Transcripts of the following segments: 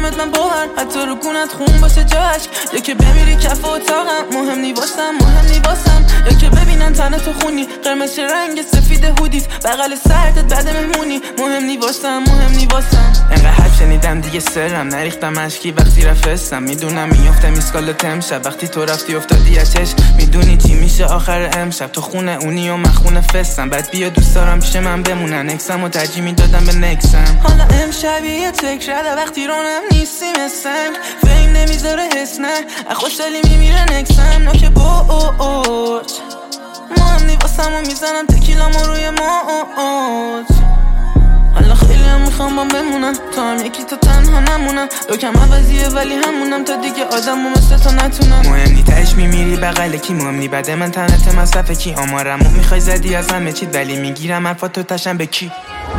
میکنمت من باور، حتی رو گونت خون باشه جاش. یا که بمیری کف اتاقم، مهم نی واسم، مهم نی واسم. یا که ببینن تنه تو خونی، قرمز رنگ سفید هودیت، بغل سرتت بعد مهمونی، مهم نی واسم، مهم نی واسم. انقدر حرف شنیدم دیگه سرم نریختم اشکی وقتی رفستم. میدونم میافتم میسکالت امشب، وقتی تو رفتی افتادی ازش. میدونی چی میشه آخر امشب، تو خونه اونی و من خونه فستم. بعد بیا دوست دارم پیش من بمونن، اکسم و ترجیح میدادم به نکسم. حالا امشب یه تکرده وقتی رونم نیستی مثل فیم نمیذاره حس نه، خوشحالی میمیره نکسم. نوک باش مهم نی واسم و میزنم تکیلامو روی موج. حالا خیلی هم میخوام با بمونم، تو هم یکی تا تنها نمونم. کم عوضیه ولی همونم، تا دیگه آدم و مثل تو نتونم. مهم نی تهش میمیری بغل کی، مهم نی بعد من تنت مصرف کی. آمارمو میخوای زدی از همه چیت، ولی میگیرم حرفاتو تشم به کی.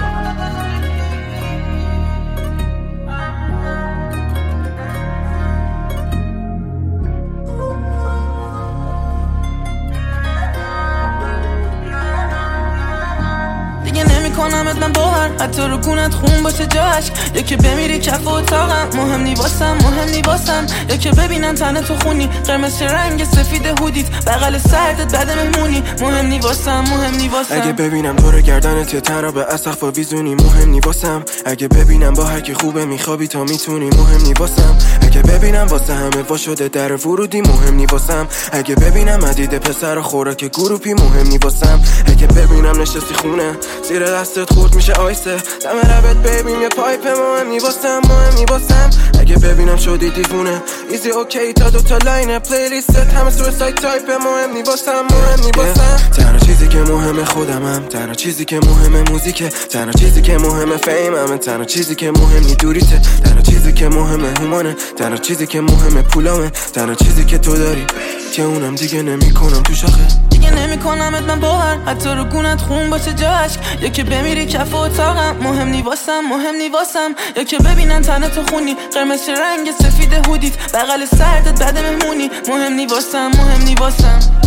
کنمت من باور، حتی رو گونت خون باشه جاش. یا که بمیری کف اتاقم، مهم نی واسم، مهم نی واسم. یا که ببینن تنه تو خونی، قرمز رنگ سفید هودیت، بغل سرتت بعد مهمونی، مهم نی واسم، مهم نی واسم. اگه ببینم دور گردنت یه تن را به اسقف و ویزونی، مهم نی واسم. اگه ببینم با هر کی خوبه میخوابی تا میتونی، مهم نی واسم. اگه ببینم واسه همه وا شده در ورودی، مهم نی واسم. اگه ببینم عدید پسر خوراک گروپی، مهم نی واسم. اگه ببینم نشستی خونه زیر دستت خورد میشه آیسه، دم ربت ببین یه پایپ، مهم نی واسم، مهم نی واسم. اگه ببینم شدی دیوونه ایزی اوکی تا دوتا لاین پلیلیستت همه سویساید تایپ، مهم نی واسم، مهم نی واسم. تنها چیزی که مهمه خودمم، تنها چیزی که مهمه موزیکه، تنها چیزی که مهمه فیمم، تنها چیزی که مهم نی دوریته، تنها چیزی که مهمه هومانه، تنها چیزی که مهمه پولامه، تنها چیزی که تو داری که اونم دیگه نمیکنم تو شاخه. دیگه نمیکنمت من باور، حتی رو گونت خون باشه جاش. یا که بمیری کف اتاقم، مهم نی واسم، مهم نی واسم. یا که ببینن تنه تو خونی، قرمز رنگ سفید هودیت، بغل سرتت بعد مهمونی، مهم نی واسم، مهم نی واسم.